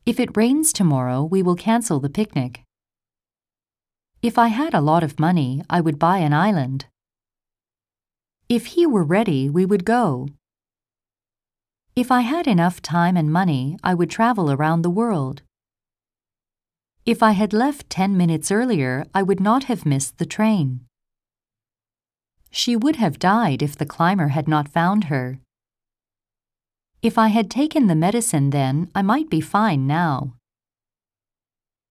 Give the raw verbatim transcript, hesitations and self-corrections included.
If it rains tomorrow, we will cancel the picnic. If I had a lot of money, I would buy an island. If he were ready, we would go. If I had enough time and money, I would travel around the world. If I had left ten minutes earlier, I would not have missed the train. She would have died if the climber had not found her. If I had taken the medicine then, I might be fine now.